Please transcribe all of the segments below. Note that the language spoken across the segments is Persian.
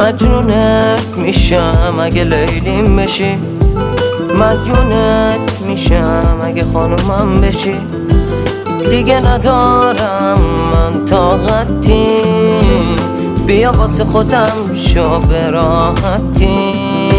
مجنونت میشم اگه لیلیم بشی، مدیونت میشم اگه خانومم بشی. دیگه ندارم من طاقتی، بیا واسه خودم شو به راحتی.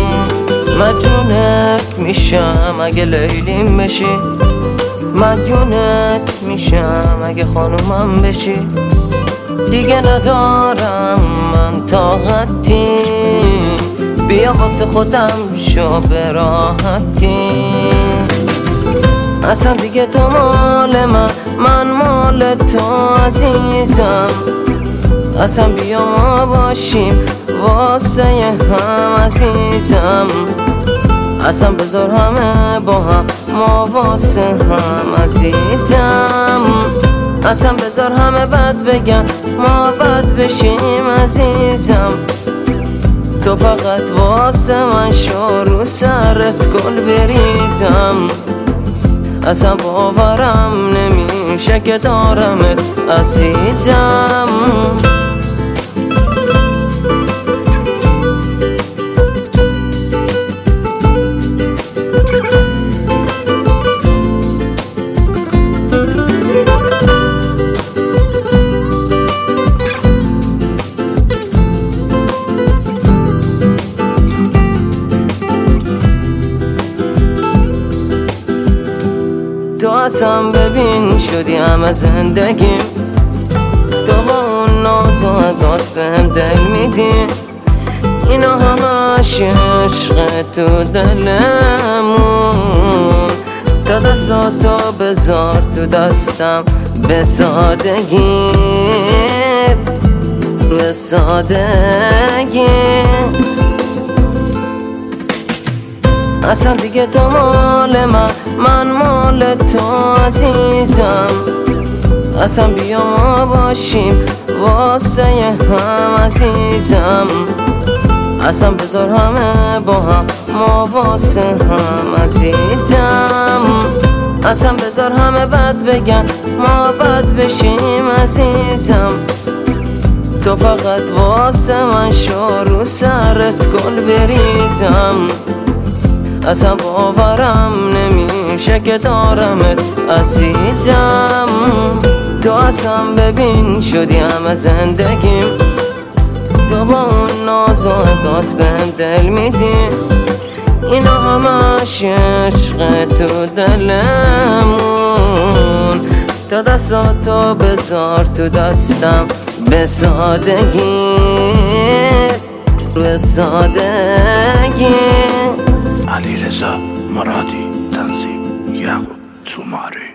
مجنونت میشم اگه لیلیم بشی، مدیونت میشم اگه خانومم بشی. دیگه ندارم من طاقتی، بیا واسه خودم شو به راحتی. اصلا دیگه تو مال من مال تو عزیزم. اصلا بیا ما باشیم واسه هم عزیزم. اصلا بذار همه با هم ما واسه هم عزیزم. اصلا بذار همه بد بگن ما بد بشیم عزیزم. تو فقط واسه من شو رو سرت گل بریزم. اصلا باورم نمیشه که دارمت عزیزم. تو اصلا ببین شدی همه زندگیم. تو با اون ناز و عدات بهم دل میدی. اینا همش عشق تو دلمون. تا دستاتو بذار تو دستم به سادگی، به سادگی. اصلا دیگه تو مال من مال تو عزیزم. اصلا بیا ما باشیم واسه هم عزیزم. اصلا بذار همه با هم ما واسه هم عزیزم. اصلا بذار همه بد بگن ما بد بشیم عزیزم. تو فقط واسه من شو رو سرت گل بریزم. اصلا باورم نمیشه که دارمت عزیزم. تو اصلا ببین شدی همه زندگیم. تو با اون ناز و عدات بهم دل میدی. اینا همش عشق تو دلمون. تا دستاتو بذار تو دستم به سادگی، به سادگی. علیرضا مرادی، تنظیم یعقوب توماری.